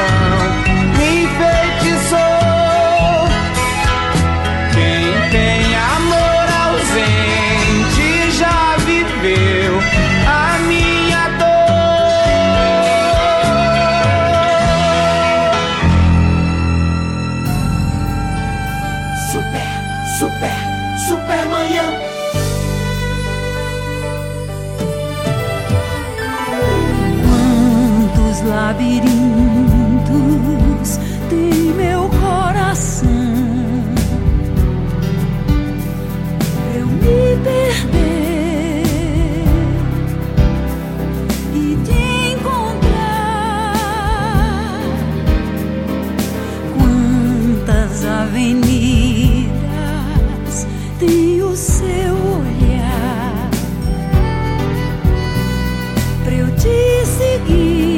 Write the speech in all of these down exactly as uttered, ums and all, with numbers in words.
me enfeitiçou. Quem tem amor ausente já viveu a minha dor. Super, super, super manhã. Labirintos tem meu coração, eu me perder e te encontrar. Quantas avenidas tem o seu olhar pra eu te seguir.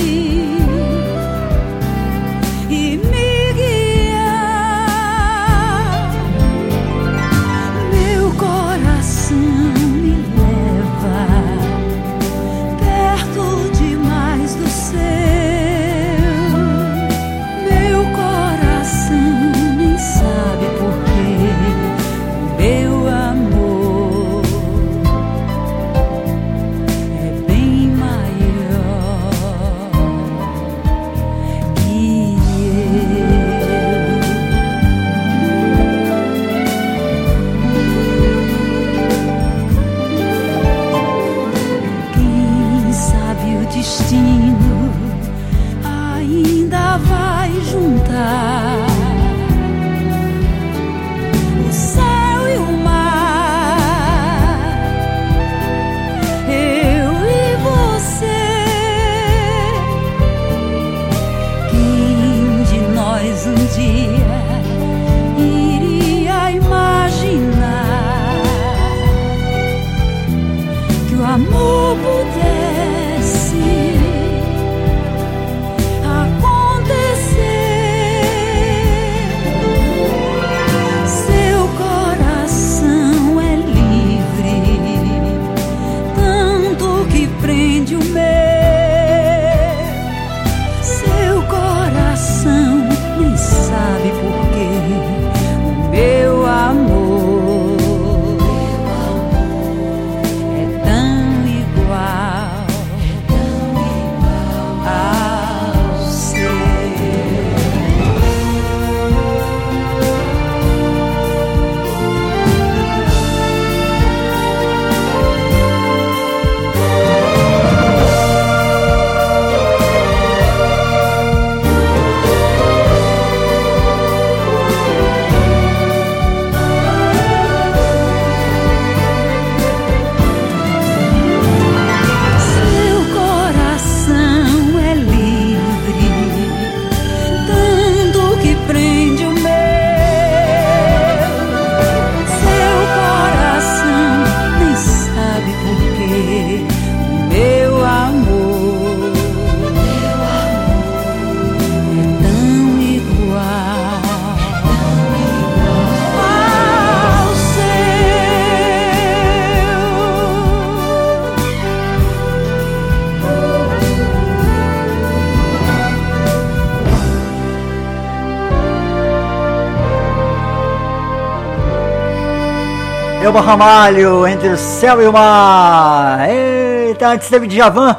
Elba Ramalho, Entre o Céu e o Mar. Eita, antes teve Djavan,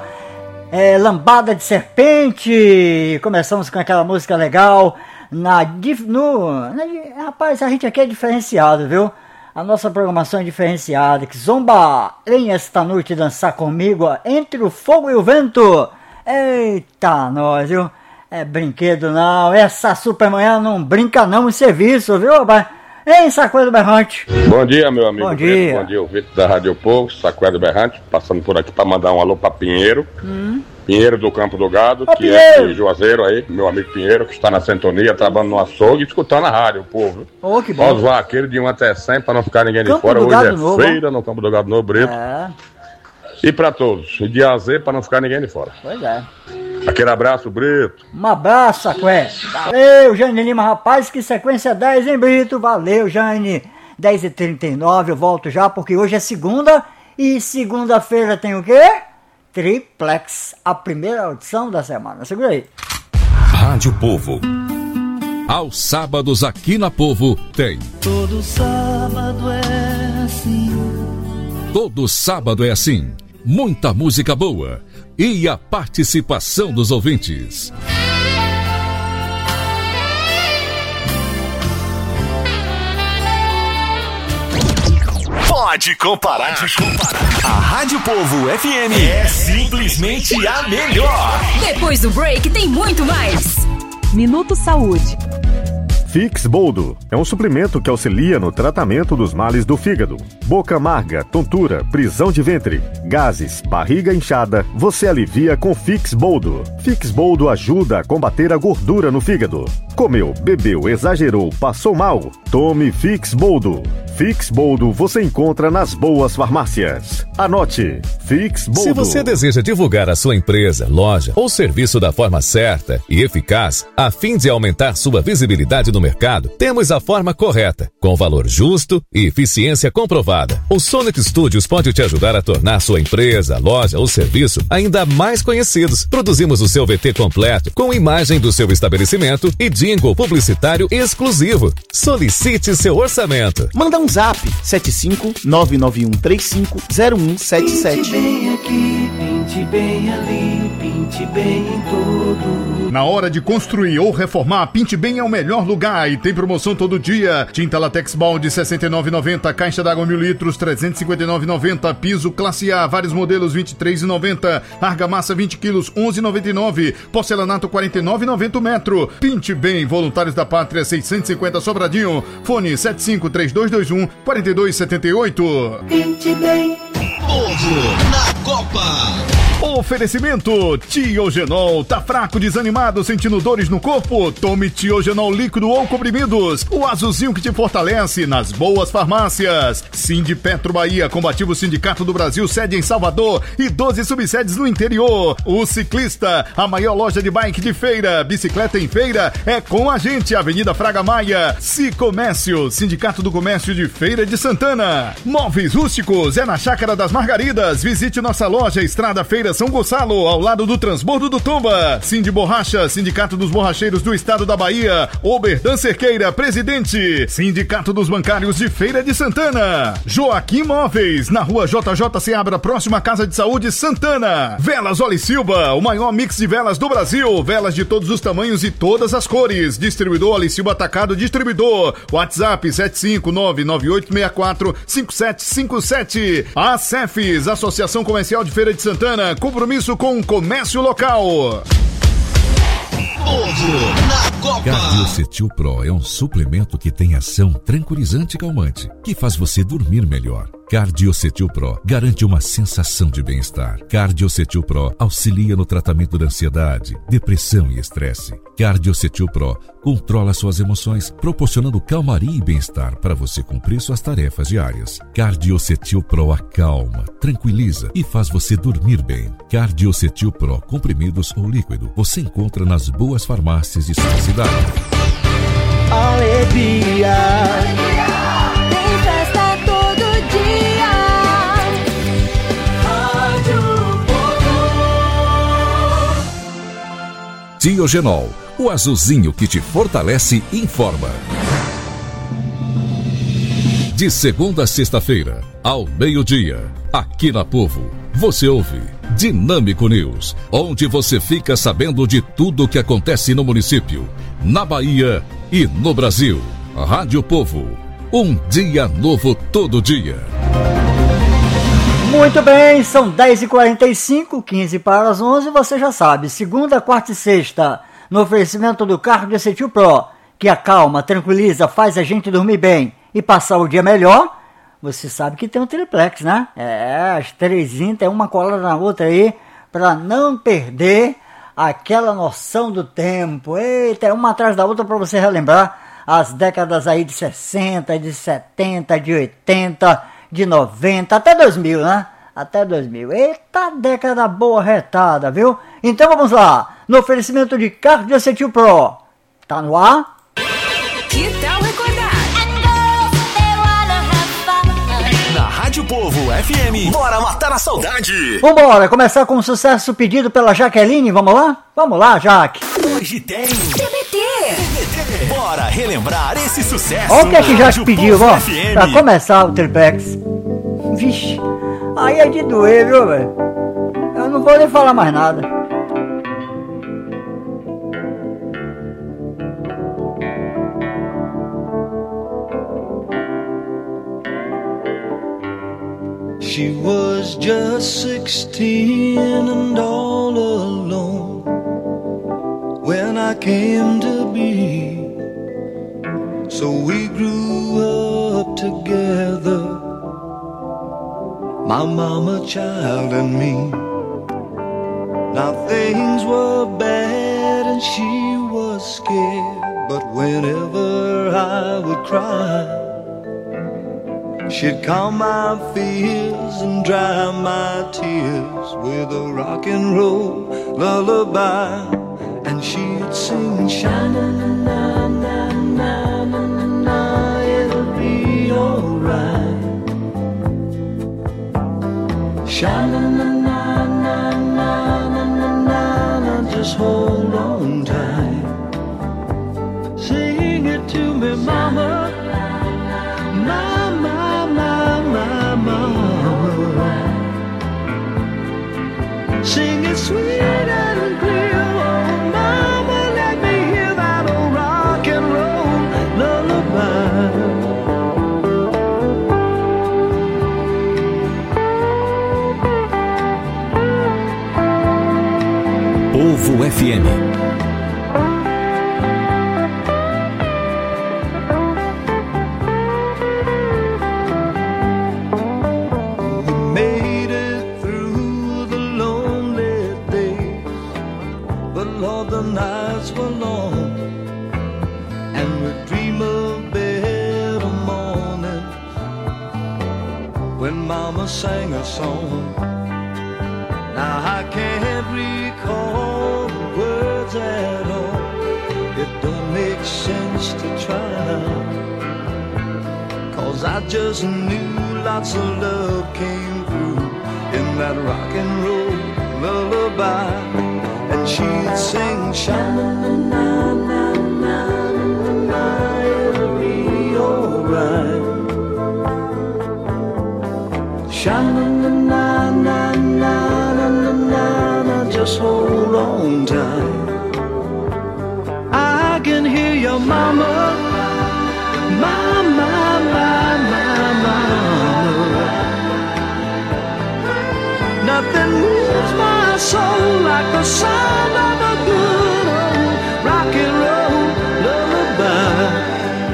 é, Lambada de Serpente. Começamos com aquela música legal. Na, no, na, rapaz, a gente aqui é diferenciado, viu? A nossa programação é diferenciada. Que zomba, vem esta noite dançar comigo, Entre o Fogo e o Vento. Eita, nós, viu? É brinquedo não, essa super manhã não brinca não em serviço, viu, rapaz? Ei, Sacoé do Berrante. Bom dia, meu amigo. Bom dia. Bom dia, ouvinte da Rádio Povo, Sacoé do Berrante, passando por aqui para mandar um alô para Pinheiro. Hum. Pinheiro do Campo do Gado, Ô, que Pinheiro. É de Juazeiro aí, meu amigo Pinheiro, que está na sintonia, trabalhando no açougue e escutando a rádio, o povo. Ô, oh, que bom. Os vaqueiros de um até cem, para não ficar ninguém de Campo fora. Hoje é Novo. feira no Campo do Gado Novo Brito. É. E para todos, e de A a Z, para não ficar ninguém de fora. Pois é. Aquele abraço, Brito. Um abraço, Sacoé. Valeu, Jane Lima, rapaz, que sequência dez, hein, Brito? Valeu, Jane. dez e trinta e nove, eu volto já, porque hoje é segunda, e segunda-feira tem o quê? Triplex, a primeira audição da semana. Segura aí. Rádio Povo. Aos sábados aqui na Povo tem. Todo sábado é assim. Todo sábado é assim. Muita música boa e a participação dos ouvintes. Pode comparar. Pode comparar. A Rádio Povo F M é simplesmente a melhor. Depois do break tem muito mais. Minuto Saúde. Fix Boldo é um suplemento que auxilia no tratamento dos males do fígado. Boca amarga, tontura, prisão de ventre, gases, barriga inchada, você alivia com Fix Boldo. Fix Boldo ajuda a combater a gordura no fígado. Comeu, bebeu, exagerou, passou mal? Tome Fix Boldo. Fix Boldo você encontra nas boas farmácias. Anote, Fix Boldo. Se você deseja divulgar a sua empresa, loja ou serviço da forma certa e eficaz, a fim de aumentar sua visibilidade no mercado, temos a forma correta, com valor justo e eficiência comprovada. O Sonic Studios pode te ajudar a tornar sua empresa, loja ou serviço ainda mais conhecidos. Produzimos o seu V T completo, com imagem do seu estabelecimento e jingle publicitário exclusivo. Solicite seu orçamento. Manda um zap sete cinco nove nove um três cinco zero um sete sete. Pinte bem aqui, pinte bem ali, pinte bem em todo. Na hora de construir ou reformar, Pinte Bem é o melhor lugar e tem promoção todo dia. Tinta Latex Balde sessenta e nove reais e noventa centavos, caixa d'água mil litros trezentos e cinquenta e nove reais e noventa centavos, piso classe A, vários modelos vinte e três reais e noventa centavos, argamassa vinte quilos onze reais e noventa e nove centavos, porcelanato quarenta e nove reais e noventa centavos metro. Pinte Bem, Voluntários da Pátria seiscentos e cinquenta Sobradinho, fone sete cinco três dois dois um quatro dois sete oito. Pinte Bem. Povo na Copa. Oferecimento Tiogenol. Tá fraco, desanimado, sentindo dores no corpo? Tome Tiogenol líquido ou comprimidos. O azulzinho que te fortalece nas boas farmácias. Sindipetro Bahia, Combativo Sindicato do Brasil, sede em Salvador e doze subsedes no interior. O Ciclista, a maior loja de bike de Feira. Bicicleta em Feira é com a gente. Avenida Fraga Maia. Cicomércio, Sindicato do Comércio de Feira de Santana. Móveis Rústicos é na Chácara das Margaridas. Visite nossa loja Estrada Feira São Gonçalo, ao lado do Transbordo do Tomba. Cindy Borracha, Sindicato dos Borracheiros do Estado da Bahia. Oberdan Cerqueira, presidente. Sindicato dos Bancários de Feira de Santana. Joaquim Móveis, na rua J J Seabra, próxima à Casa de Saúde Santana. Velas Oli Silva, o maior mix de velas do Brasil. Velas de todos os tamanhos e todas as cores. Distribuidor Oli Silva Atacado Distribuidor. WhatsApp sete cinco nove nove oito seis quatro cinco sete cinco sete. A Cefes, Associação Comercial de Feira de Santana. Compromisso com o comércio local. Povo na Copa. Cardiocetil Pro é um suplemento que tem ação tranquilizante e calmante, que faz você dormir melhor. Cardiocetil Pro garante uma sensação de bem-estar. Cardiocetil Pro auxilia no tratamento da ansiedade, depressão e estresse. Cardiocetil Pro controla suas emoções, proporcionando calmaria e bem-estar para você cumprir suas tarefas diárias. Cardiocetil Pro acalma, tranquiliza e faz você dormir bem. Cardiocetil Pro, comprimidos ou líquido, você encontra nas boas farmácias de sua cidade. Alegria. Tem festa todo dia. Rádio Povo. Tiogenol, o azulzinho que te fortalece e informa. De segunda a sexta-feira, ao meio-dia, aqui na Povo, você ouve Dinâmico News, onde você fica sabendo de tudo o que acontece no município, na Bahia e no Brasil. Rádio Povo, um dia novo todo dia. Muito bem, são dez e quarenta e cinco, quinze para as onze, você já sabe, segunda, quarta e sexta, no oferecimento do Cardiocetil Pro, que acalma, tranquiliza, faz a gente dormir bem e passar o dia melhor. Você sabe que tem um triplex, né? É, as três intas, uma colada na outra aí, para não perder aquela noção do tempo. Eita, é uma atrás da outra para você relembrar as décadas aí de sessenta, de setenta, de oitenta, de noventa, até dois mil, né? Até dois mil. Eita, década boa retada, viu? Então vamos lá, no oferecimento de Cardiocetil Pro. Tá no ar? Que tal recordar? Na Rádio Povo F M, bora matar a saudade. Vambora, começar com um sucesso pedido pela Jaqueline, vamos lá? Vamos lá, Jaque. Hoje tem T B T. Bora relembrar esse sucesso. Olha o que é que já te Rádio pediu, Povo ó. F M. Pra começar o Tripex. Vixe, aí é de doer, viu, velho? Eu não vou nem falar mais nada. She was just sixteen and all alone when I came to be. So we grew up together, my mama, child, and me. Now things were bad and she was scared, but whenever I would cry, she'd calm my fears and dry my tears with a rock and roll lullaby. And she'd sing, sha-na-na-na-na-na-na, it'll be alright. Sha-na-na-na-na-na-na-na, just hold on tight. Sing it to me, mama. Mama, mama, mama. Sing it sweet and clear, oh mama, let me hear that old rock and roll lullaby. Povo F M. Nights were long, and we dream of better mornings when mama sang a song. Now I can't recall the words at all, it don't make sense to try, cause I just knew lots of love came through in that rock and roll lullaby. And she'd sing, sha-na-na-na-na-na-na, it'll be alright. Sha-na-na-na-na-na-na-na, just hold on tight. I can hear your mama, mama, mama, mama. Nothing moves my soul like the sound of a good old rock and roll lullaby.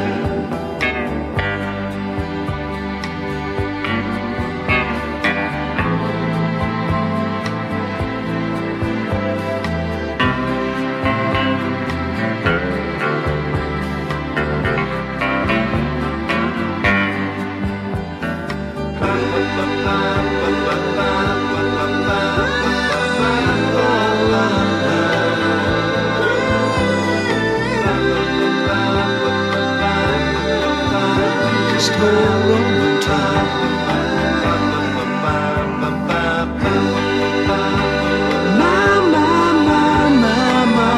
Just hold on tight. My, my, my, my, my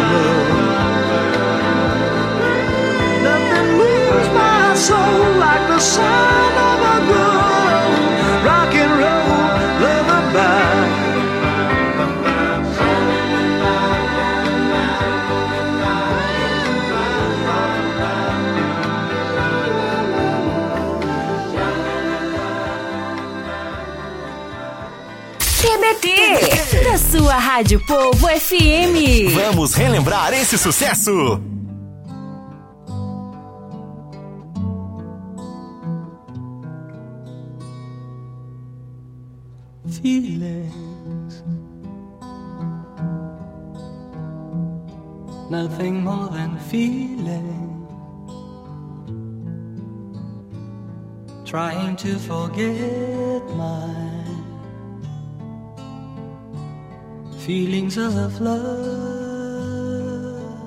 love. Nothing moves my soul like the sound of a good rock and roll lullaby. T B T da sua Rádio Povo F M. Vamos relembrar esse sucesso. Feelings, nothing more than feeling. Trying to forget my feelings of love.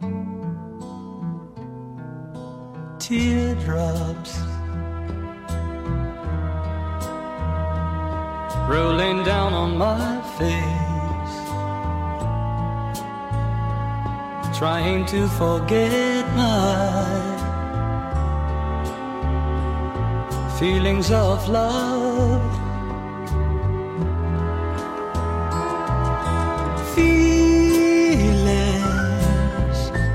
Teardrops rolling down on my face. trying to forget my feelings of love. Feelings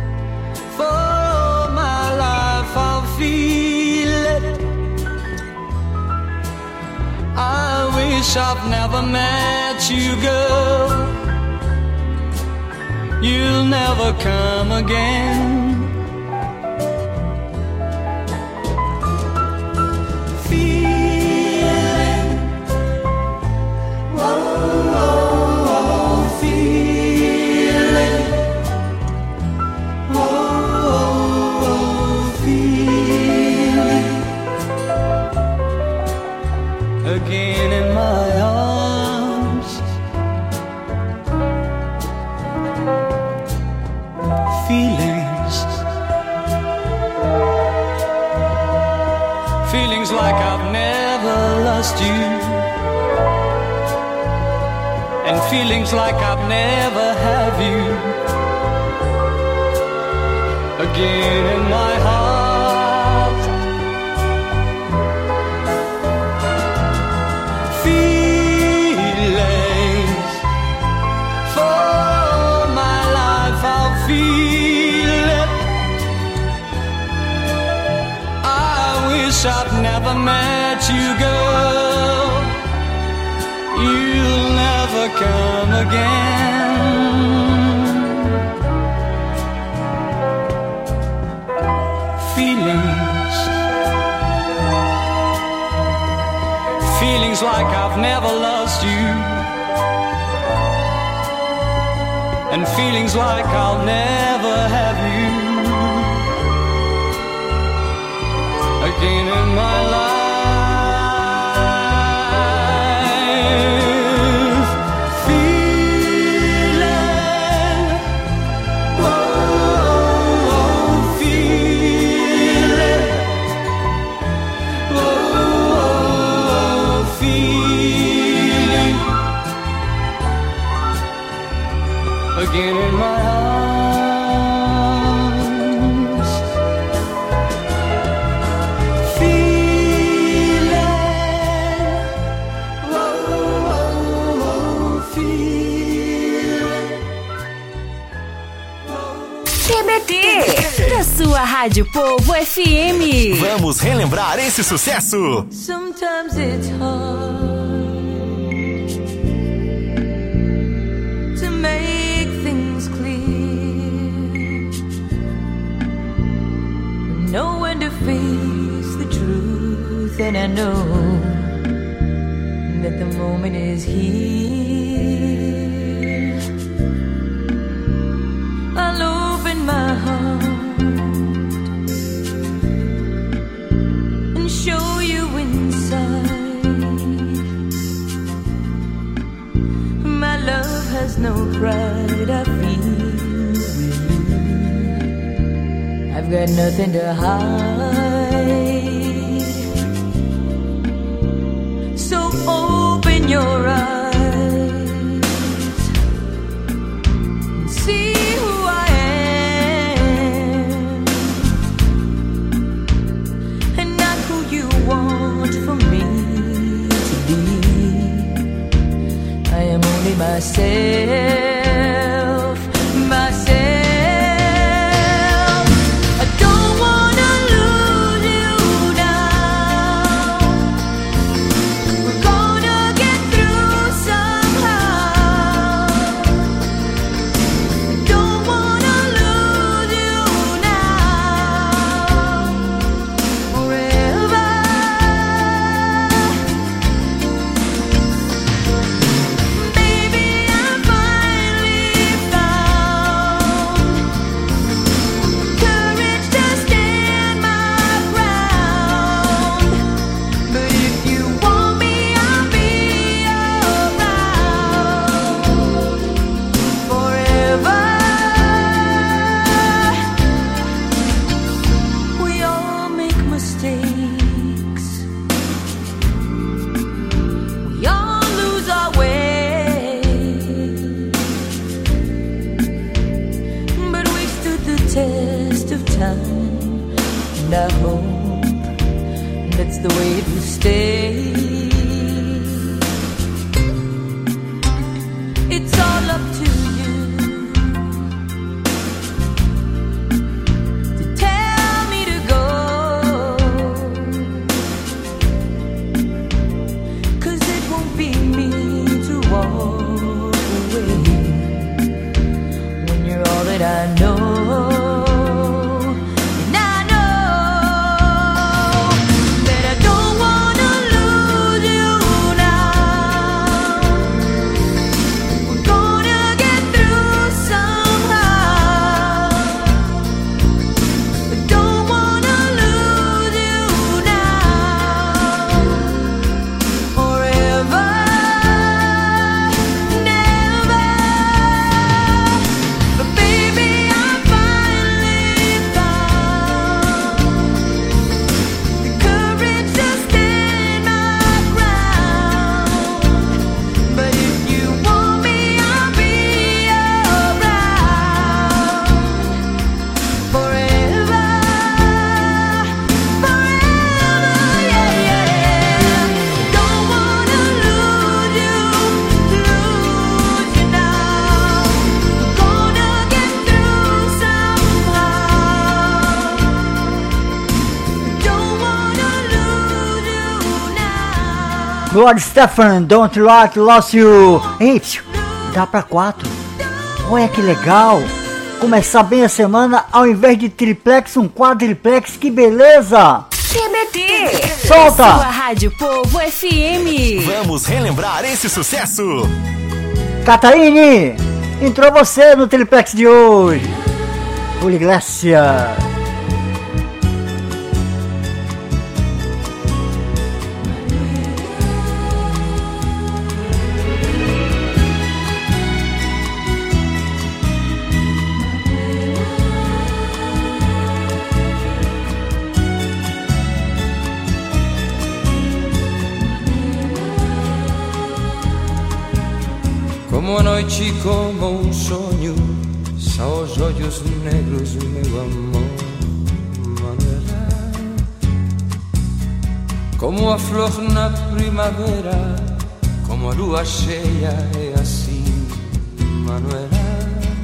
for my life, I'll feel it. I wish I've never met you, girl. You'll never come again. Feeling, whoa, whoa, whoa, feeling, whoa, whoa, whoa, feeling. Again in my arms, feelings, feelings like I've never lost you, and feelings like I've never have you. Again in my heart, feelings for my life, I'll feel it. I wish I'd never met you, girl. You'll never come again. Feelings, feelings like I've never lost you, and feelings like I'll never have you again in my life. Feeling, whoa, whoa, feeling, whoa, whoa, feeling. Again in my arms, feeling, whoa, whoa, whoa, feeling. T B T, da sua Rádio Povo F M. Vamos relembrar esse sucesso. Sometimes it's hard to make things clear, know when to face the truth, and I know that the moment is here. I'll open my heart and show you inside. My love has no pride, I feel with you. I've got nothing to hide. So open your eyes and see who I am, and not who you want for me to be. I am only myself, myself. I don't wanna lose you now. We're gonna get through and I hope that's the way it will stay. It's all up to you to tell me to go, 'cause it won't be me to walk away when you're all that I know. Gloria Estefan, Don't Like Lost You. Eita, dá pra quatro. Olha que legal. Começar bem a semana, ao invés de triplex, um quadriplex, que beleza. T B T. Solta. Sua Rádio Povo F M. Vamos relembrar esse sucesso. Catarine, entrou você no triplex de hoje. Julio Iglesias. Como a noite, como um sonho, são os olhos negros, meu amor, Manuela. Como a flor na primavera, como a lua cheia, é assim, Manuela.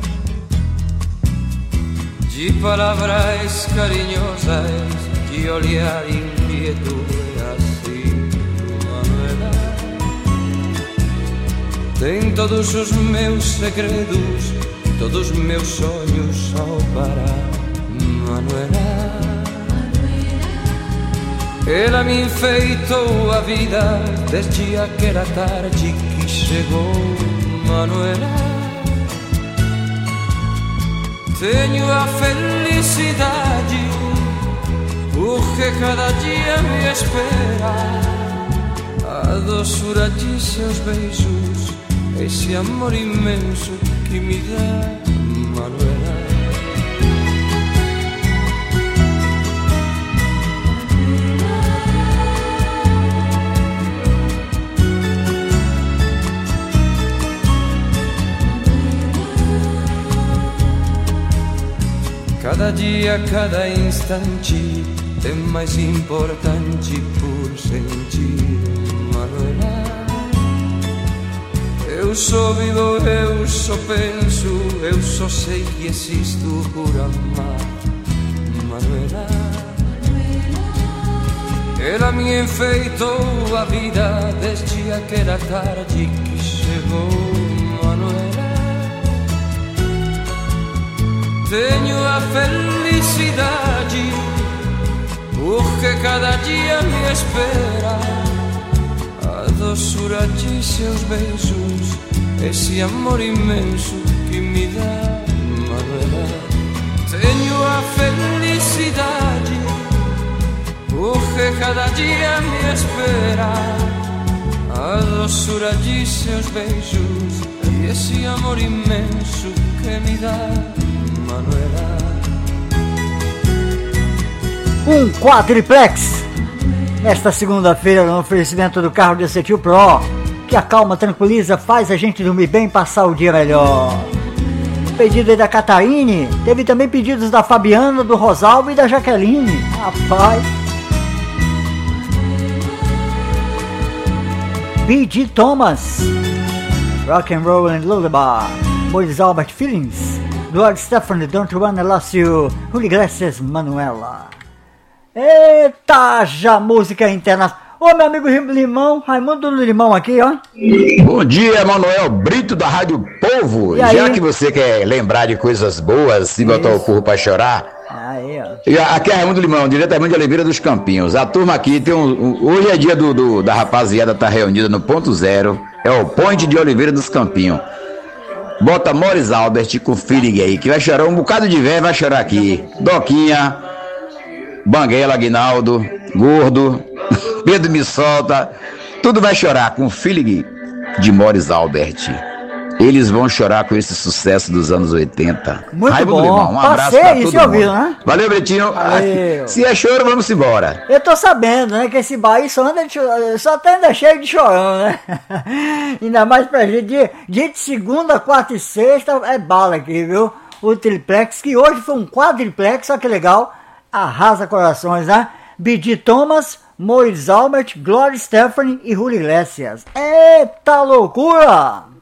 De palavras carinhosas, de olhar inquieto, é assim, Manuela. Tem todos os meus segredos, todos os meus sonhos ao parar, Manuela. Ela me enfeitou a vida desde aquela tarde que chegou, Manuela. Tenho a felicidade, porque cada dia me espera a doçura de seus beijos, esse amor imenso que me dá, Manuela. Cada dia, cada instante é mais importante por sentir, Manuela. Eu só vivo, eu só penso, eu só sei que existo por amar, Manuela. Ela me enfeitou a vida desde aquela tarde que chegou, Manuela. Tenho a felicidade, porque cada dia me espera a doçura de seus beijos, esse amor imenso que me dá, Manuela. Tenho a felicidade, porque cada dia me espera a doçura de seus beijos e esse amor imenso que me dá, Manuela. Um quadriplex nesta segunda-feira no oferecimento do carro de Acetil Pro, que acalma, tranquiliza, faz a gente dormir bem e passar o dia melhor. pedido aí da Catarine. Teve também pedidos da Fabiana, do Rosalvo e da Jaqueline. Rapaz. B G Thomas, Rock and Roll and Lullaby. Boris Albert, Feelings. Gloria Stefan, Don't Wanna Lost You. Julio Iglesias, Manuela. Eita, já música internacional. Ô, meu amigo Limão, Raimundo do Limão aqui, ó. Bom dia, Manuel Brito da Rádio Povo. Já que você quer lembrar de coisas boas e botar o povo pra chorar. Aí, ó. E aqui é Raimundo Limão, diretamente de Oliveira dos Campinhos. A turma aqui tem um. um hoje é dia do, do, da rapaziada tá reunida no ponto zero. É o Point de Oliveira dos Campinhos. Bota Morris Albert com feeling aí, que vai chorar um bocado de velho, vai chorar aqui. Doquinha, Banguela, Aguinaldo, Gordo, Pedro Me Solta, tudo vai chorar com feeling de Morris Albert. Eles vão chorar com esse sucesso dos anos oitenta. Muito Raimundo bom. Limão, um abraço Passei, pra todo você mundo. ouviu, né? Valeu, Bretinho. Valeu. Se é choro, vamos embora. Eu tô sabendo, né, que esse Bahia só anda de, só tá ainda cheio de chorão, né? Ainda mais pra gente, dia, dia de segunda, quarta e sexta, é bala aqui, viu? O triplex, que hoje foi um quadriplex, olha que legal, arrasa corações, né? B G Thomas, Morris Albert, Gloria Stefan e Julio Iglesias. Eita loucura!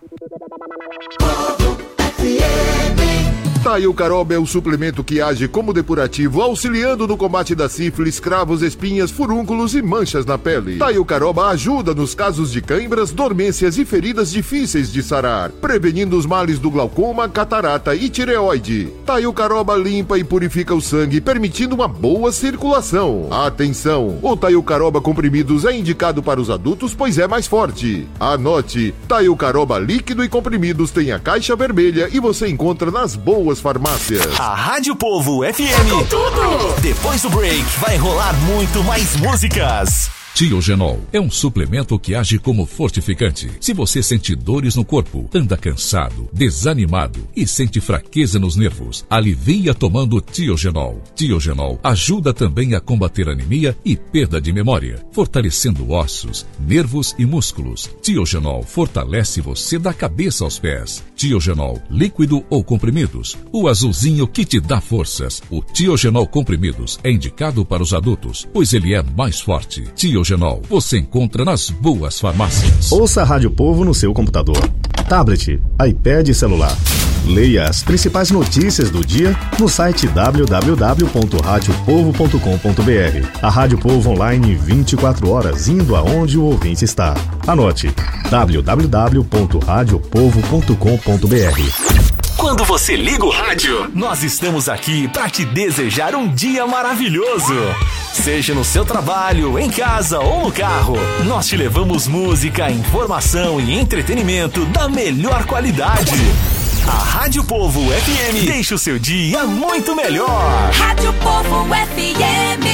Taio Caroba é o suplemento que age como depurativo, auxiliando no combate da sífilis, cravos, espinhas, furúnculos e manchas na pele. Taio Caroba ajuda nos casos de cãibras, dormências e feridas difíceis de sarar, prevenindo os males do glaucoma, catarata e tireoide. Taio Caroba limpa e purifica o sangue, permitindo uma boa circulação. Atenção! O Taio Caroba comprimidos é indicado para os adultos, pois é mais forte. Anote: Taio Caroba líquido e comprimidos tem a caixa vermelha e você encontra nas boas farmácias. A Rádio Povo F M. Com tudo. Depois do break, vai rolar muito mais músicas. Tiogenol é um suplemento que age como fortificante. Se você sente dores no corpo, anda cansado, desanimado e sente fraqueza nos nervos, alivia tomando Tiogenol. Tiogenol ajuda também a combater anemia e perda de memória, fortalecendo ossos, nervos e músculos. Tiogenol fortalece você da cabeça aos pés. Tiogenol, líquido ou comprimidos, o azulzinho que te dá forças. O Tiogenol comprimidos é indicado para os adultos, pois ele é mais forte. Tiogenol você encontra nas boas farmácias. Ouça a Rádio Povo no seu computador, tablet, iPad e celular. Leia as principais notícias do dia no site w w w ponto rádio povo ponto com ponto b r. A Rádio Povo online vinte e quatro horas, indo aonde o ouvinte está. Anote: w w w ponto rádio povo ponto com ponto b r. Quando você liga o rádio, nós estamos aqui para te desejar um dia maravilhoso. Seja no seu trabalho, em casa ou no carro, nós te levamos música, informação e entretenimento da melhor qualidade. A Rádio Povo F M deixa o seu dia muito melhor. Rádio Povo F M.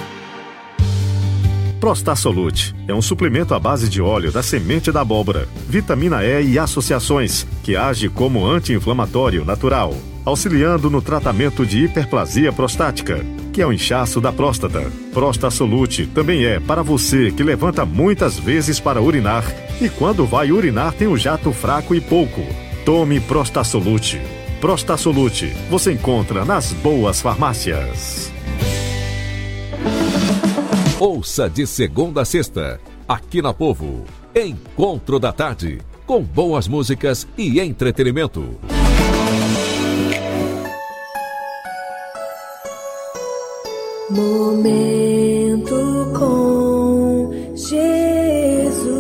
Prostasolute é um suplemento à base de óleo da semente da abóbora, vitamina E e associações, que age como anti-inflamatório natural, auxiliando no tratamento de hiperplasia prostática, que é o inchaço da próstata. Prostasolute também é para você que levanta muitas vezes para urinar e quando vai urinar tem um jato fraco e pouco. Tome Prostasolute. Prostasolute você encontra nas boas farmácias. Ouça de segunda a sexta, aqui na Povo, Encontro da Tarde, com boas músicas e entretenimento. Momento com Jesus.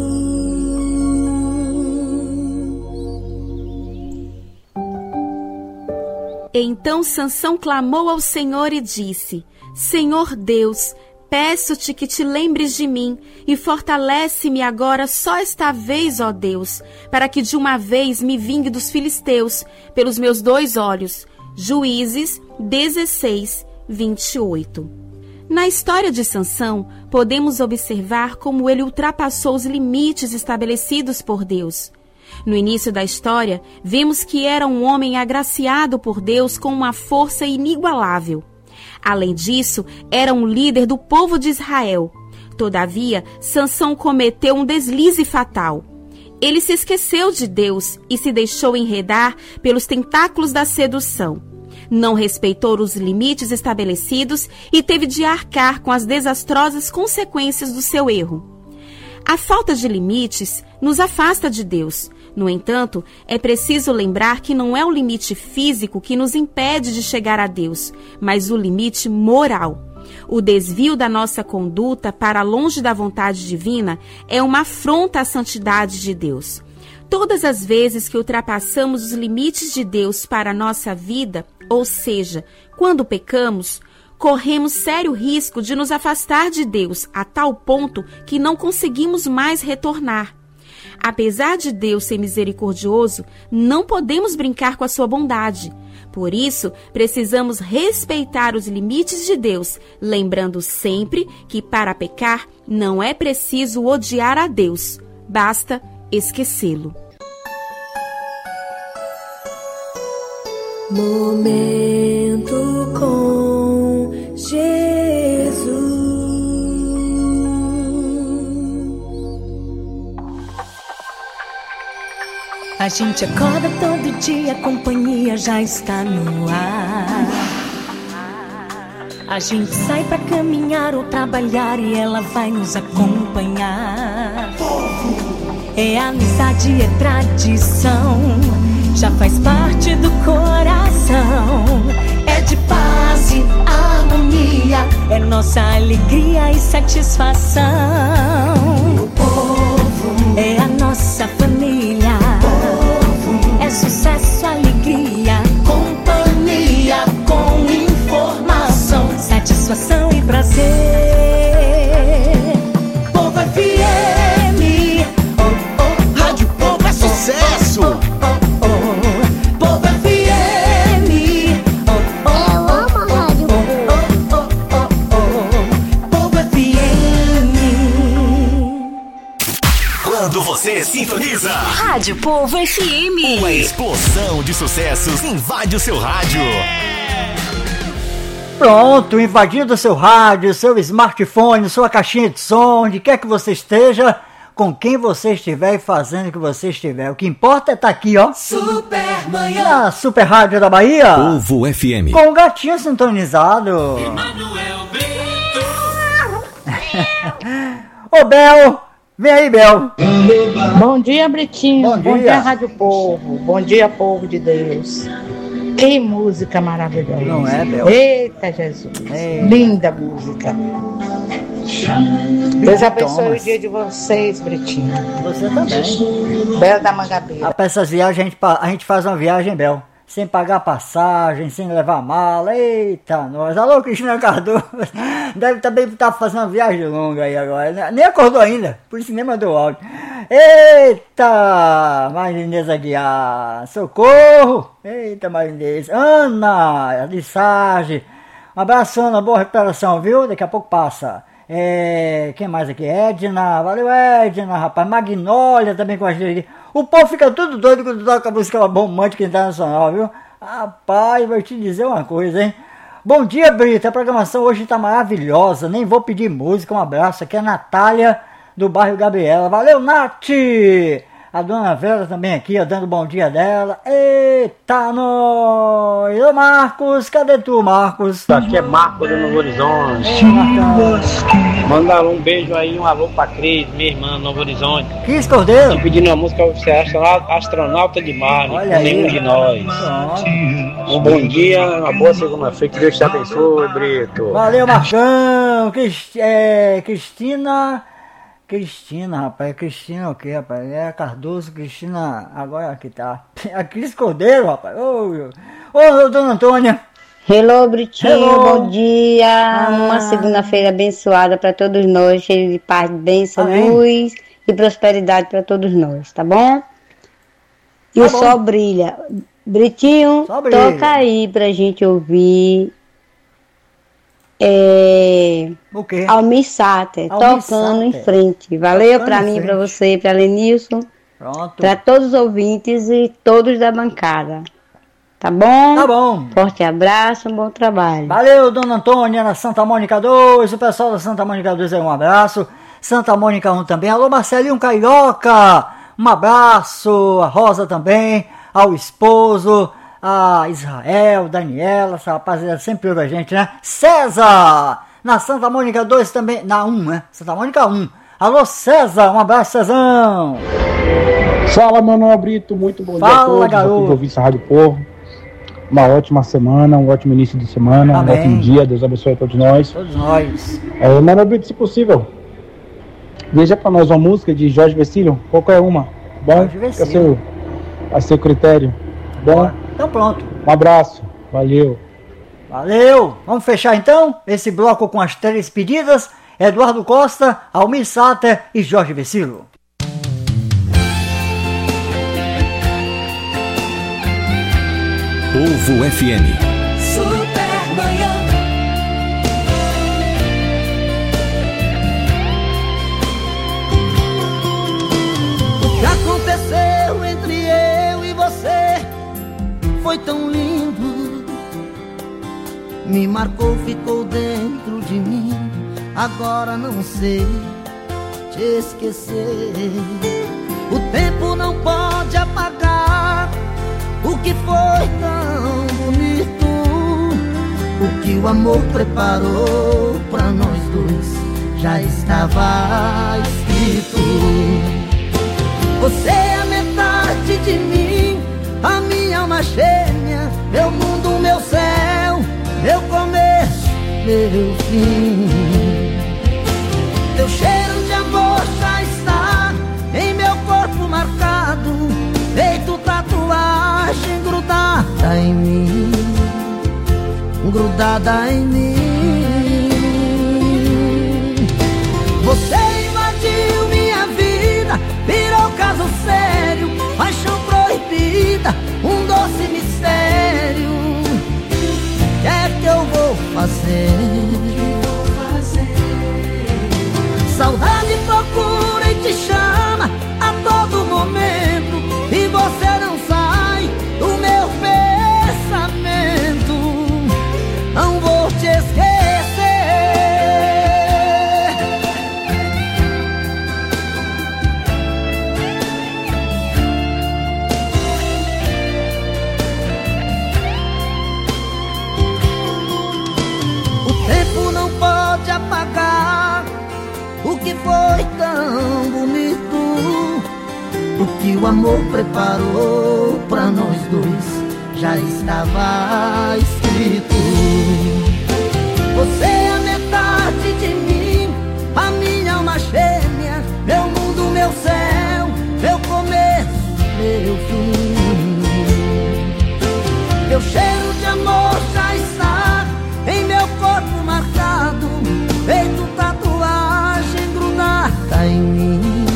Então Sansão clamou ao Senhor e disse: Senhor Deus, peço-te que te lembres de mim e fortalece-me agora só esta vez, ó Deus, para que de uma vez me vingue dos filisteus pelos meus dois olhos. Juízes dezesseis, vinte e oito. Na história de Sansão, podemos observar como ele ultrapassou os limites estabelecidos por Deus. No início da história, vemos que era um homem agraciado por Deus com uma força inigualável. Além disso, era um líder do povo de Israel. Todavia, Sansão cometeu um deslize fatal. Ele se esqueceu de Deus e se deixou enredar pelos tentáculos da sedução. Não respeitou os limites estabelecidos e teve de arcar com as desastrosas consequências do seu erro. A falta de limites nos afasta de Deus. No entanto, é preciso lembrar que não é o limite físico que nos impede de chegar a Deus, mas o limite moral. O desvio da nossa conduta para longe da vontade divina é uma afronta à santidade de Deus. Todas as vezes que ultrapassamos os limites de Deus para a nossa vida, ou seja, quando pecamos, corremos sério risco de nos afastar de Deus a tal ponto que não conseguimos mais retornar. Apesar de Deus ser misericordioso, não podemos brincar com a sua bondade. Por isso, precisamos respeitar os limites de Deus, lembrando sempre que para pecar não é preciso odiar a Deus, basta esquecê-lo. Momento com Jesus. A gente acorda todo dia, a companhia já está no ar. A gente sai pra caminhar ou trabalhar e ela vai nos acompanhar. É amizade, é tradição, já faz parte do coração. É de paz e harmonia, é nossa alegria e satisfação. O povo é a nossa família, é sucesso, alegria, companhia com informação, satisfação e prazer. Povo F M, oh, oh, Rádio Povo é sucesso. Oh, oh, oh, Povo F M, oh, oh, eu amo a Rádio oh, oh, oh, oh, Povo F M. Quando você sintoniza Rádio Povo F M, uma explosão de sucessos invade o seu rádio. Pronto, invadindo o seu rádio, seu smartphone, sua caixinha de som, onde quer que você esteja, com quem você estiver e fazendo o que você estiver. O que importa é estar aqui, ó. Super Manhã. Na Super Rádio da Bahia. Povo F M. Com o gatinho sintonizado. Ô, Bel. Vem aí, Bel. Bom dia, Britinho. Bom dia. Bom dia, Rádio Povo. Bom dia, povo de Deus. Que música maravilhosa. Não é, Bel? Eita, Jesus. É. Linda música. Deus abençoe Thomas. o dia de vocês, Britinho. Você também. Bela da Mangabeira. Rapaz, essas viagens, a gente, pa- a gente faz uma viagem, Bel. Sem pagar passagem, sem levar mala. Eita, nós. Alô, Cristina Cardoso. Deve também estar fazendo uma viagem longa aí agora. né? Nem acordou ainda, por isso nem mandou áudio. Eita, Marinês Aguiar. Socorro. Eita, Marinês. Ana, Lissage. Um abraço, Ana. Boa recuperação, viu? Daqui a pouco passa. É, quem mais aqui? Edna. Valeu, Edna, rapaz. Magnólia também com a gente aqui. O povo fica tudo doido quando toca a música romântica internacional, viu? Rapaz, vou te dizer uma coisa, hein? Bom dia, Brita. A programação hoje tá maravilhosa. Nem vou pedir música. Um abraço. Aqui é a Natália, do bairro Gabriela. Valeu, Nath! A dona Vera também aqui, ó, dando bom dia dela. Eita, nós! Ô, Marcos, cadê tu, Marcos? Aqui é Marcos do Novo Horizonte. Ei, Marcos. Manda um beijo aí, um alô pra Cris, minha irmã, no Novo Horizonte. Cris Cordeiro. E pedindo uma música pra você, astronauta, astronauta de mar, Olha aí, nenhum de nós. Pronto. Um bom dia, uma boa segunda-feira, que Deus te abençoe, Brito. Valeu, Marcão. Crist- é, Cristina... Cristina, rapaz. Cristina o quê, rapaz? É Cardoso, Cristina... Agora aqui tá. A Cris Cordeiro, rapaz. Ô, meu. Ô, dona Antônia. Hello, Britinho, Hello. bom dia. Ah. Uma segunda-feira abençoada para todos nós, cheia de paz, bênção, Amém. luz e prosperidade para todos nós, tá bom? E Tá o bom. sol brilha. Britinho, Só brilha. toca aí pra gente ouvir. É. O quê? Almir Sater, Almir tocando em Sater. frente. Valeu Tocando pra em mim, frente. pra você, pra Lenilson, Pronto. pra todos os ouvintes e todos da bancada. Tá bom? Tá bom. Forte abraço, um bom trabalho. Valeu, dona Antônia, na Santa Mônica dois. O pessoal da Santa Mônica dois aí, um abraço. Santa Mônica um também. Alô, Marcelinho Carioca. Um abraço, a Rosa também, ao esposo, a Israel, Daniela, essa rapaziada sempre ouve a gente, né? César, na Santa Mônica dois também, na um, né? Santa Mônica um. Alô, César, um abraço, Cezão. Fala, meu nome é Brito, muito bom Fala, dia a todos, garoto. aqui de ouvir essa Rádio Povo. Uma ótima semana, um ótimo início de semana, Amém. um ótimo dia, Deus abençoe a todos nós. Todos nós. É, meu nome é Brito, se possível, veja pra nós uma música de Jorge Vecílio, qualquer uma, bom? Jorge Fica a Vecílio. seu, a seu critério, bom? Então pronto. Um abraço, valeu. Valeu! Vamos fechar então esse bloco com as três pedidas: Eduardo Costa, Almir Sater e Jorge Vecílio. Povo F M. Supermanhã. O que aconteceu entre eu e você foi tão lindo, me marcou, ficou dentro de mim. Agora não sei te esquecer. O tempo não pode apagar o que foi tão bonito, o que o amor preparou pra nós dois já estava escrito. Você é a metade de mim, a minha alma gêmea, meu mundo, meu céu, meu começo, meu fim. Teu cheiro de amor já está em meu corpo marcado, feito tatuagem grudada em mim, grudada em mim. Você invadiu minha vida, virou caso sério, paixão proibida, um doce mistério. O que é que eu vou fazer? Saudade procura e te chama a todo momento, e você não sai do meu pensamento. Não vou te esquecer. O tempo não pode apagar o que foi tão bonito, o que o amor preparou pra nós dois já estava escrito. Você é a metade de mim, a minha alma gêmea, meu mundo, meu céu, meu começo, meu fim. Meu cheiro de amor já está em meu corpo marcado, feito tatuagem grudada em mim,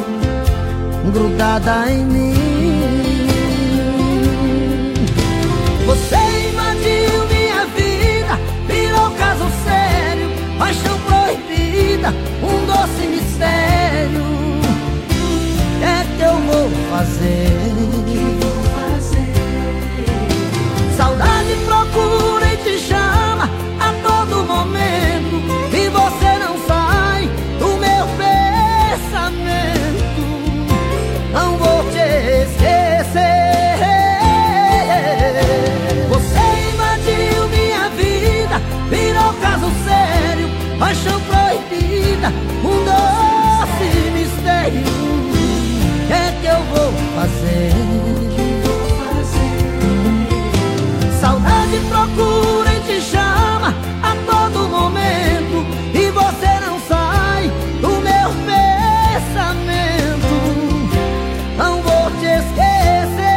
grudada em mim. Você invadiu minha vida, virou caso sério, paixão proibida, um doce mistério. O que é que eu vou fazer? Saudade procura e te chama a todo momento, e você não sai do meu pensamento. Não vou te esquecer. Você invadiu minha vida, virou caso sério, paixão proibida, um doce mistério. O que é que eu vou fazer? Saudade procura e te chama a todo momento, e você não sai do meu pensamento. Não vou te esquecer.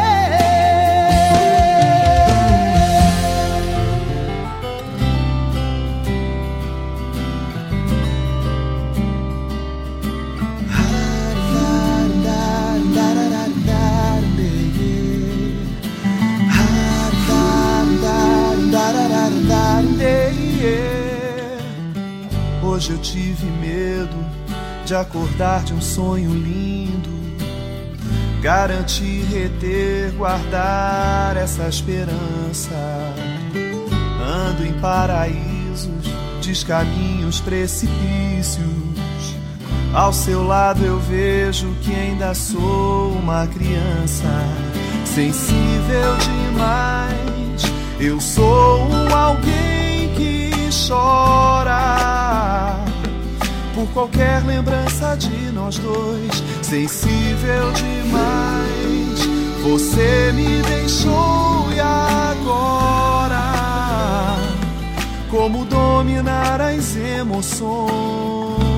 Hoje eu tive medo de acordar de um sonho lindo, garantir, reter, guardar essa esperança. Ando em paraísos, descaminhos, precipícios, Ao seu lado eu vejo que ainda sou uma criança, sensível demais. Eu sou um alguém que chora por qualquer lembrança de nós dois, sensível demais. Você me deixou e agora, como dominar as emoções?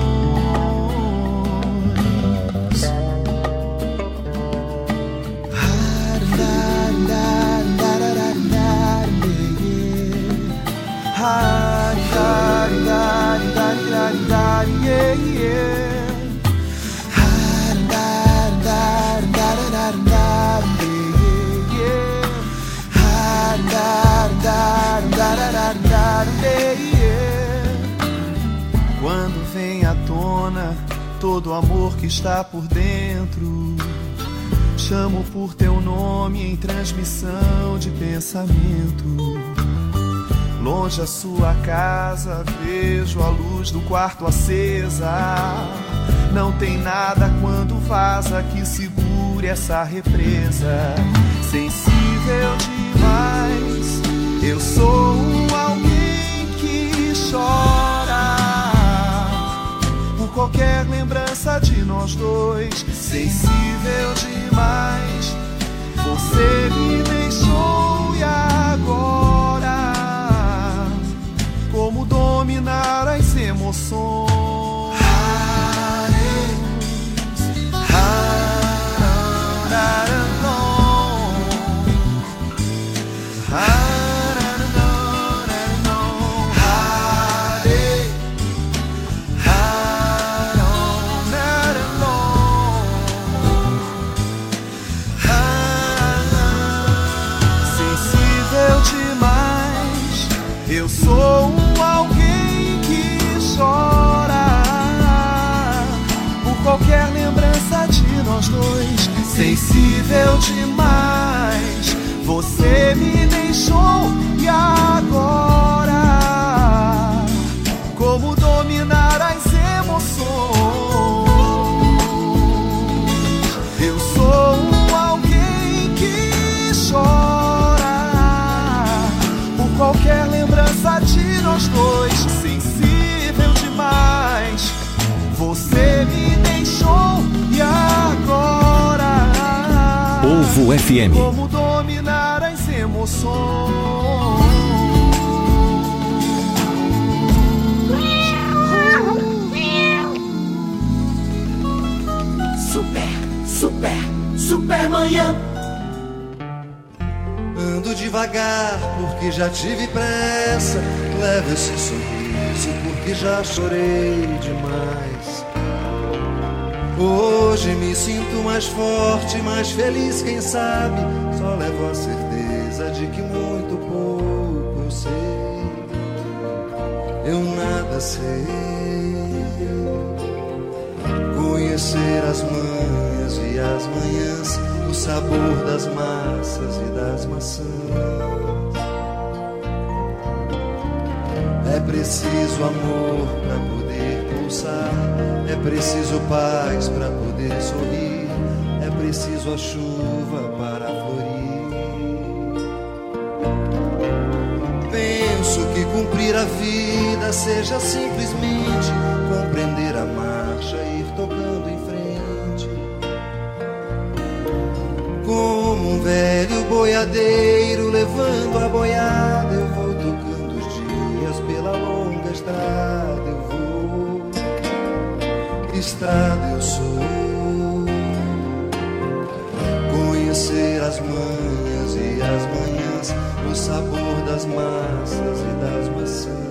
Quando vem à tona todo o amor que está por dentro, chamo por teu nome em transmissão de pensamento. Longe a sua casa, vejo a luz do quarto acesa. Não tem nada quando vaza que segure essa represa. Sensível demais, eu sou um alguém que chora por qualquer lembrança de nós dois. Sensível demais, você me deixou e agora, como dominar as emoções? Sensível demais, eu sou um alguém que chora por qualquer lembrança de nós dois. Sensível demais, você me deixou e agora, como dominar as emoções? Eu sou um alguém que chora por qualquer lembrança de nós dois. Sensível demais, você me deixou e agora, Povo F M. como dominar as emoções? Super, super, super manhã. Ando devagar porque já tive pressa. Levo esse sorriso porque já chorei demais. Hoje me sinto mais forte, mais feliz, quem sabe. Só levo a certeza de que muito pouco eu sei. Eu nada sei. Conhecer as manhas e as manhãs, o sabor das massas e das maçãs. É preciso amor pra poder pulsar, é preciso paz pra poder sorrir, é preciso a chuva para florir. Penso que cumprir a vida seja simplesmente compreender a marcha e ir tocando em frente. Como um velho boiadeiro levando a boiada, eu vou tocando os dias pela longa estrada. Eu vou, estrada eu sou. Conhecer as manhas e as manhãs, o sabor das massas e das maçãs.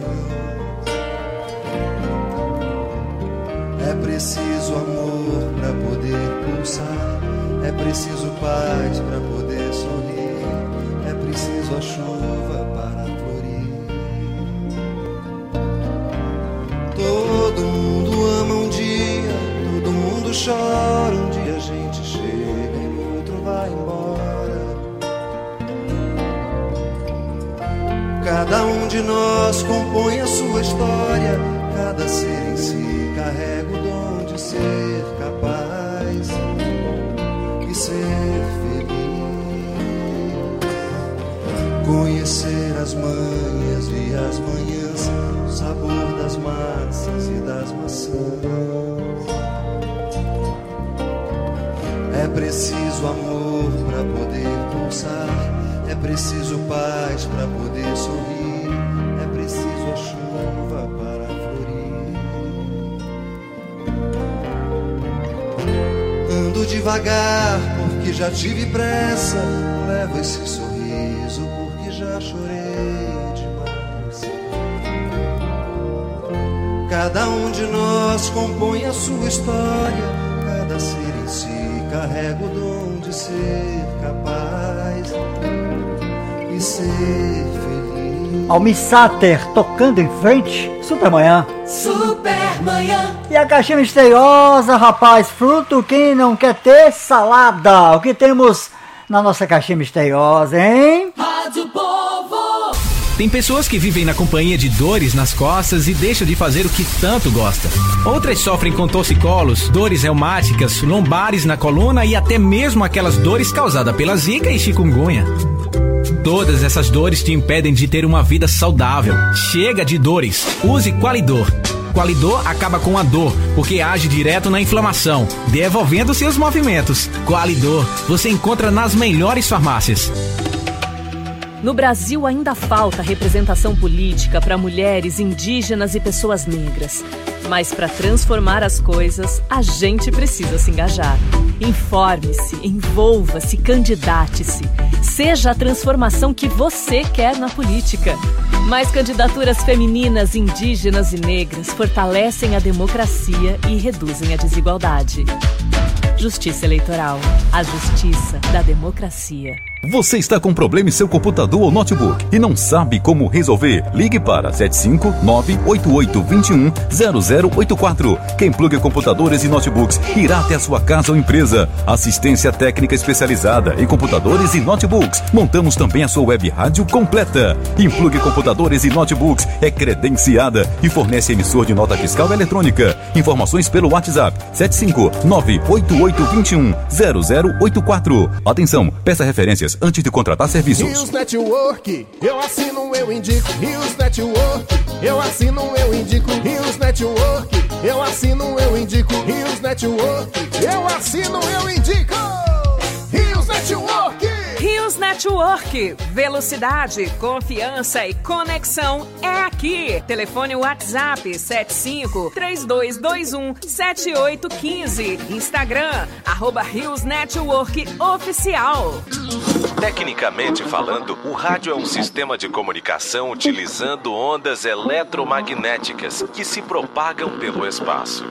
É preciso amor pra poder pulsar, é preciso paz pra poder sorrir, é preciso a chuva para florir. Todo mundo ama um dia, todo mundo chora. Um dia a gente chega e o outro vai embora. Cada um de nós compõe a sua história, cada ser em si carrega o dom de de ser capaz e ser feliz. Conhecer as manhas e as manhãs, o sabor das massas e das maçãs. É preciso amor para poder pulsar, é preciso paz para poder sorrir, é preciso a chuva para florir. Ando devagar porque já tive pressa, levo esse sorriso porque já chorei demais. Cada um de nós compõe a sua história, cada ser em si carrega o dom de ser capaz e ser feliz. Almir Sater tocando em frente, Supermanhã. Supermanhã. E a caixinha misteriosa, rapaz, fruto quem não quer ter salada. O que temos na nossa caixinha misteriosa, hein? Rádio Povo. Tem pessoas que vivem na companhia de dores nas costas e deixam de fazer o que tanto gosta. Outras sofrem com torcicolos, dores reumáticas, lombares na coluna e até mesmo aquelas dores causadas pela zika e chikungunya. Todas essas dores te impedem de ter uma vida saudável. Chega de dores. Use Qualidor. Qualidor acaba com a dor, porque age direto na inflamação, devolvendo seus movimentos. Qualidor, você encontra nas melhores farmácias. No Brasil ainda falta representação política para mulheres, indígenas e pessoas negras. Mas para transformar as coisas, a gente precisa se engajar. Informe-se, envolva-se, candidate-se. Seja a transformação que você quer na política. Mais candidaturas femininas, indígenas e negras fortalecem a democracia e reduzem a desigualdade. Justiça Eleitoral. A justiça da democracia. Você está com problema em seu computador ou notebook e não sabe como resolver? Ligue para sete cinco nove oito oito dois um zero zero oito quatro. Quem Plug Computadores e Notebooks irá até a sua casa ou empresa. Assistência técnica especializada em computadores e notebooks. Montamos também a sua web rádio completa. Implug Computadores e Notebooks é credenciada e fornece emissor de nota fiscal eletrônica. Informações pelo WhatsApp sete cinco nove oito oito dois um zero zero oito quatro. Atenção, peça referências antes de contratar serviços. Rios Network, eu assino, eu indico. Rios Network, eu assino, eu indico. Rios Network, eu assino, eu indico. Rios Network, eu assino, eu indico. Rios Network. Rios Network, velocidade, confiança e conexão é aqui. Telefone WhatsApp sete cinco três dois dois um sete oito um cinco. Instagram, arroba Rios Network Oficial. Tecnicamente falando, o rádio é um sistema de comunicação utilizando ondas eletromagnéticas que se propagam pelo espaço.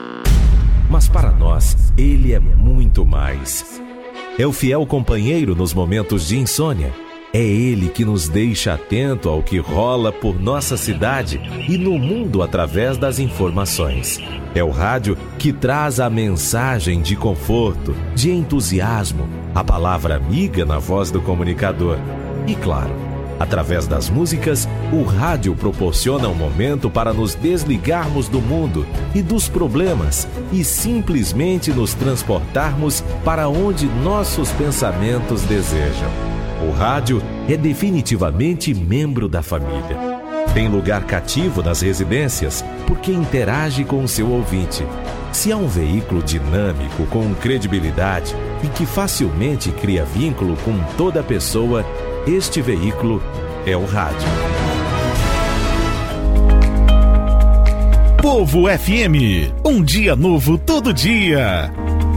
Mas para nós, ele é muito mais. É o fiel companheiro nos momentos de insônia. É ele que nos deixa atento ao que rola por nossa cidade e no mundo através das informações. É o rádio que traz a mensagem de conforto, de entusiasmo, a palavra amiga na voz do comunicador. E claro, através das músicas, o rádio proporciona um momento para nos desligarmos do mundo e dos problemas e simplesmente nos transportarmos para onde nossos pensamentos desejam. O rádio é definitivamente membro da família. Tem lugar cativo nas residências porque interage com o seu ouvinte. Se há um veículo dinâmico, com credibilidade e que facilmente cria vínculo com toda pessoa, este veículo é o rádio. Povo F M, um dia novo todo dia.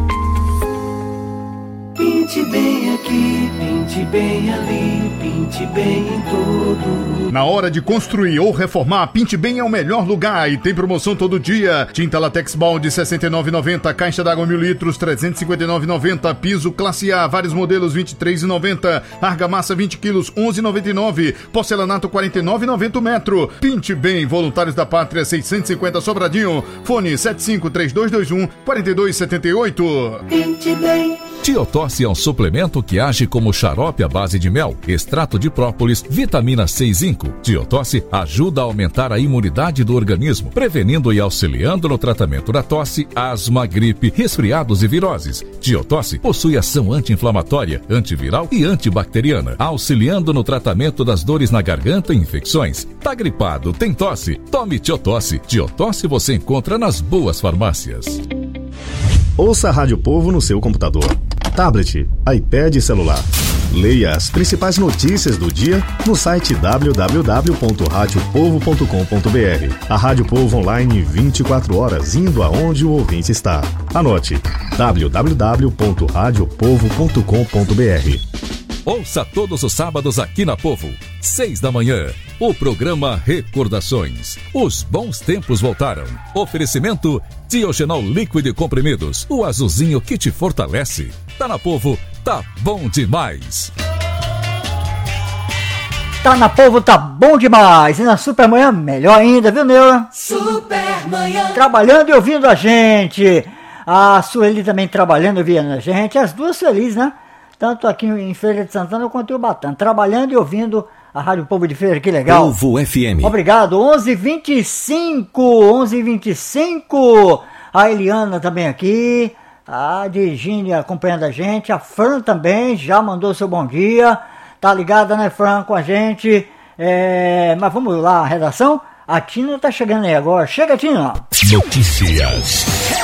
Pinte bem aqui, pinte bem ali, pinte bem em todo. Na hora de construir ou reformar, Pinte Bem é o melhor lugar e tem promoção todo dia. Tinta Latex Bond sessenta e nove reais e noventa centavos, caixa d'água mil litros trezentos e cinquenta e nove reais e noventa centavos, piso classe A, vários modelos vinte e três reais e noventa centavos, argamassa vinte quilos onze reais e noventa e nove centavos, porcelanato quarenta e nove reais e noventa centavos o metro. Pinte Bem, Voluntários da Pátria seiscentos e cinquenta Sobradinho, fone sete cinco três dois dois um quatro dois sete oito. Pinte Bem. Tiotosse é um suplemento que age como xarope à base de mel, extrato de própolis, vitamina C e zinco. Tiotosse ajuda a aumentar a imunidade do organismo, prevenindo e auxiliando no tratamento da tosse, asma, gripe, resfriados e viroses. Tiotosse possui ação anti-inflamatória, antiviral e antibacteriana, auxiliando no tratamento das dores na garganta e infecções. Tá gripado, tem tosse? Tome Tiotosse. Tiotosse você encontra nas boas farmácias. Ouça a Rádio Povo no seu computador, tablet, iPad e celular. Leia as principais notícias do dia no site w w w ponto rádio povo ponto com ponto b r. A Rádio Povo online vinte e quatro horas, indo aonde o ouvinte está. Anote: w w w ponto rádio povo ponto com ponto b r. Ouça todos os sábados aqui na Povo, seis da manhã, o programa Recordações. Os bons tempos voltaram. Oferecimento Tiogenol líquido e comprimidos, o azulzinho que te fortalece. Tá na Povo, tá bom demais. Tá na Povo, tá bom demais. E na Supermanhã, melhor ainda, viu, Neura? Supermanhã. Trabalhando e ouvindo a gente. A Sueli também trabalhando e ouvindo a gente. As duas felizes, né? Tanto aqui em Feira de Santana quanto em Ubatã. Trabalhando e ouvindo a Rádio Povo de Feira, que legal. Povo F M. Obrigado. onze e vinte e cinco. onze e vinte e cinco. A Eliana também aqui. A Virgínia acompanhando a gente. A Fran também já mandou seu bom dia. Tá ligada, né, Fran, com a gente. É... Mas vamos lá, a redação. A Tina tá chegando aí agora. Chega, Tina. Notícias.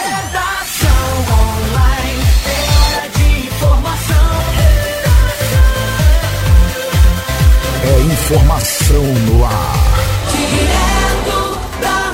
É informação no ar. Direto da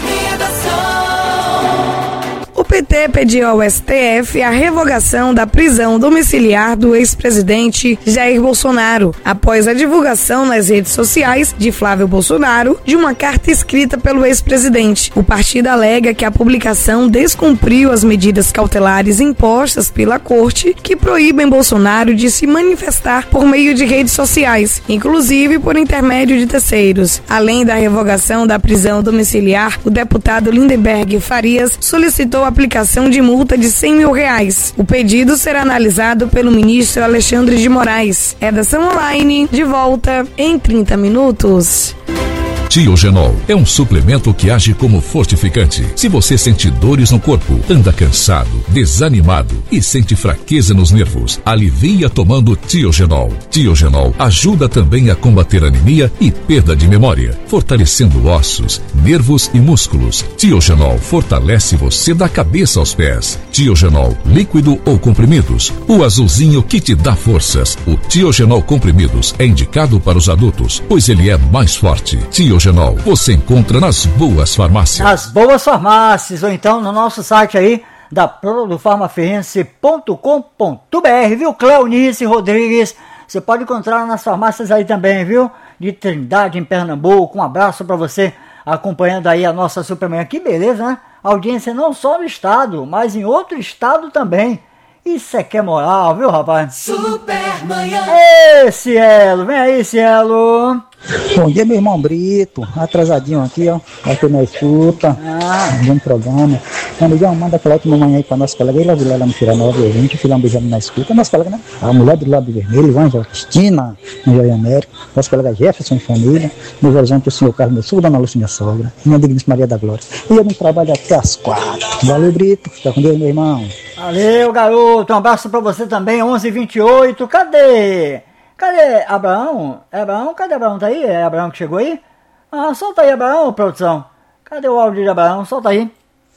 redação. O P T pediu ao S T F a revogação da prisão domiciliar do ex-presidente Jair Bolsonaro, após a divulgação nas redes sociais de Flávio Bolsonaro de uma carta escrita pelo ex-presidente. O partido alega que a publicação descumpriu as medidas cautelares impostas pela corte que proíbem Bolsonaro de se manifestar por meio de redes sociais, inclusive por intermédio de terceiros. Além da revogação da prisão domiciliar, o deputado Lindenberg Farias solicitou a aplicação de multa de cem mil reais. O pedido será analisado pelo ministro Alexandre de Moraes. Redação online, de volta em trinta minutos. Tiogenol é um suplemento que age como fortificante. Se você sente dores no corpo, anda cansado, desanimado e sente fraqueza nos nervos, alivia tomando Tiogenol. Tiogenol ajuda também a combater anemia e perda de memória, fortalecendo ossos, nervos e músculos. Tiogenol fortalece você da cabeça aos pés. Tiogenol líquido ou comprimidos, o azulzinho que te dá forças. O Tiogenol comprimidos é indicado para os adultos, pois ele é mais forte. Tiogenol você encontra nas boas farmácias. Nas boas farmácias, ou então no nosso site aí da produfarmaferense ponto com ponto b r, viu, Cleonice Rodrigues? Você pode encontrar nas farmácias aí também, viu? De Trindade, em Pernambuco. Um abraço para você acompanhando aí a nossa Supermanhã. Que beleza, né? Audiência não só no estado, mas em outro estado também. Isso é que é moral, viu, rapaz? Supermanhã. Ei, Cielo, vem aí, Cielo. Bom dia, meu irmão Brito, atrasadinho aqui, ó, aqui na escuta, ah. bom programa. Amigão, manda aquela última manhã aí pra nossa colega, aí lá de lá no Tira Nova, a gente, filhão beijando na escuta, nossa colega, né? A mulher do lado vermelho, Ângela Cristina, Ângela América, nosso colega Jefferson e família, no horizonte o senhor Carlos, meu sul, dona Lúcia, minha sogra, minha digníssima Maria da Glória. E eu no trabalho até as quatro. Valeu, Brito, fica com Deus, meu irmão. Valeu, garoto, um abraço pra você também, onze e vinte e oito, cadê? Cadê Abraão? É Abraão? Cadê Abraão? Tá aí? É Abraão que chegou aí? Ah, solta aí, Abraão, produção. Cadê o áudio de Abraão? Solta aí.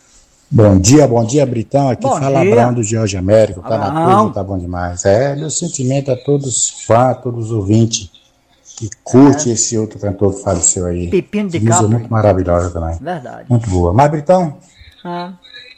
Bom dia, bom dia, Britão. Aqui bom fala dia. Abraão do George Américo. Tá Abraão. na turma, tá bom demais. É, meu sentimento a todos os fãs, a todos os ouvintes que curte é. esse outro cantor que faleceu aí. Pepino de Música Capri. muito maravilhosa também. Verdade. Muito boa. Mas, Britão, Ah.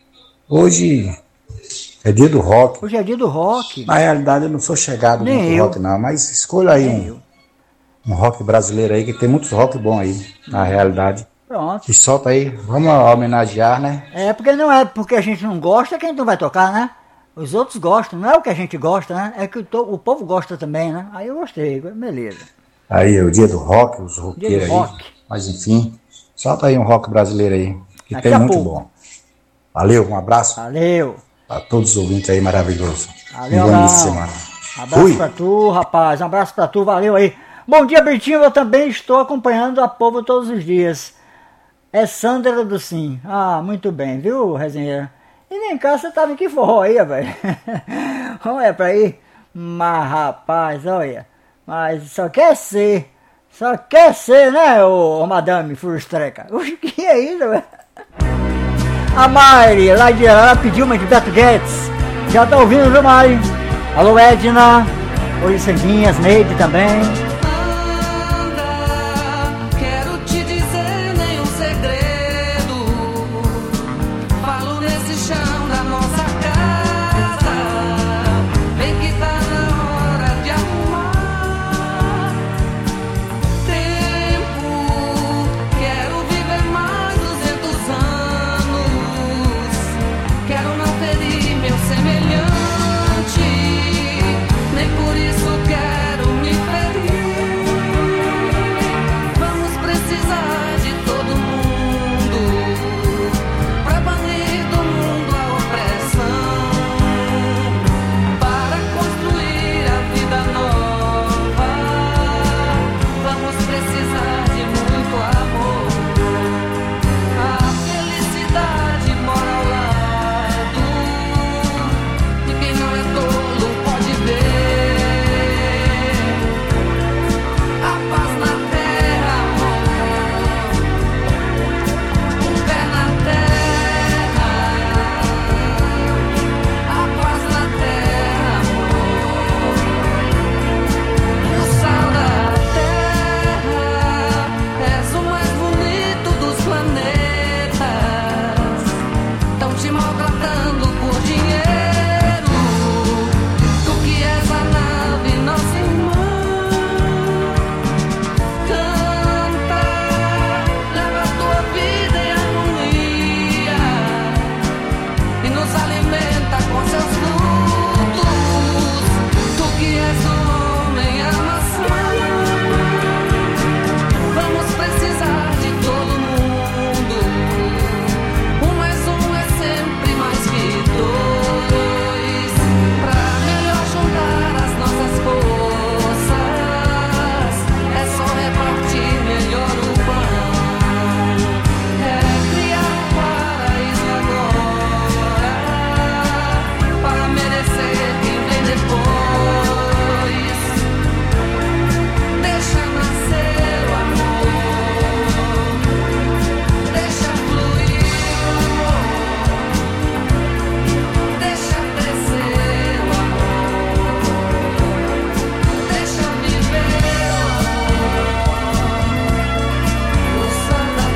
hoje é dia do rock. Hoje é dia do rock. Na realidade, eu não sou chegado Nem muito eu. rock, não. Mas escolha aí um, um rock brasileiro aí, que tem muitos rock bom aí, na realidade. Pronto. E solta aí, vamos homenagear, né? É, porque não é porque a gente não gosta que a gente não vai tocar, né? Os outros gostam, não é o que a gente gosta, né? É que o, to- o povo gosta também, né? Aí eu gostei, beleza. Aí é o dia do rock, os roqueiros aí. rock. Mas enfim, solta aí um rock brasileiro aí, que Daqui tem a muito pouco. bom. Valeu, um abraço. Valeu. A todos os ouvintes aí, maravilhoso. Valeu, um bom início de semana. Abraço Ui. pra tu, rapaz. Um abraço pra tu, valeu aí. Bom dia, Bertinho. Eu também estou acompanhando a Povo todos os dias. É Sandra do Sim. Ah, muito bem, viu, Resenheiro? E vem cá, você tava em que forró aí, velho? Olha pra aí. Mas, rapaz, olha. Mas só quer ser. Só quer ser, né, ô, ô Madame Furstreca? O que é isso, velho? A Mari, lá de Arara, pediu uma de Beto Guedes. Já tá ouvindo, viu, Mari? Alô, Edna. Oi, Sandinhas, Neide também. Quero te dizer nenhum segredo. Falo nesse chão da nossa casa. Vem que tá na hora de arrumar tempo. Quero viver mais duzentos anos. Quero não ferir meu semelhante. Nem por isso quero me ferir. Vamos precisar de todo mundo pra banir do mundo a opressão, para construir a vida nova. Vamos precisar de muito amor. A felicidade mora ao lado de quem não é tolo, pode ver. A paz na terra, amor. Um pé na terra. A paz na terra, amor. O sal da terra. És o mais bonito dos planetas. Tão te maltratando por dinheiro. Tu que és a nave, nossa irmã. Canta, leva a tua vida em harmonia e nos alimenta com seus frutos. Tu que és o homem, a maçã. Vamos precisar de todo mundo. Um mais um é sempre mais que dois. Pra melhor juntar as nossas forças, é só repartir melhor o pão. É criar um paraíso agora, para merecer quem vem depois. Deixa nascer o amor, deixa fluir o amor, deixa crescer o amor, deixa viver o amor, o sol da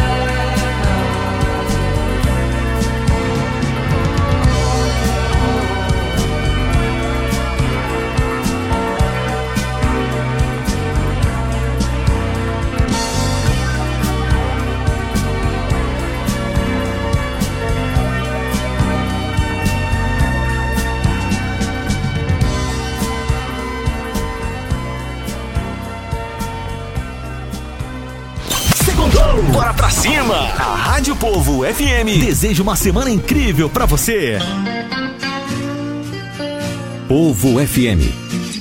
Segundou, bora pra cima! A Rádio Povo F M deseja uma semana incrível pra você. Povo F M.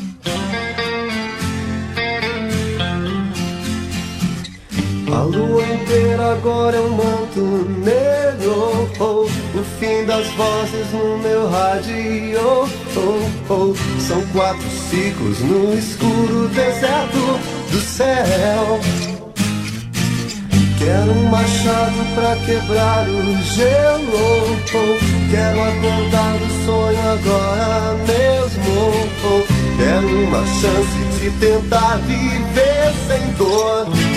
A lua inteira agora é um manto negro, oh, o fim das vozes no meu rádio, oh, oh, são quatro ciclos no escuro deserto do céu. Quero um machado pra quebrar o gelo, oh, quero acordar do sonho agora mesmo, oh, quero uma chance de tentar viver sem dor.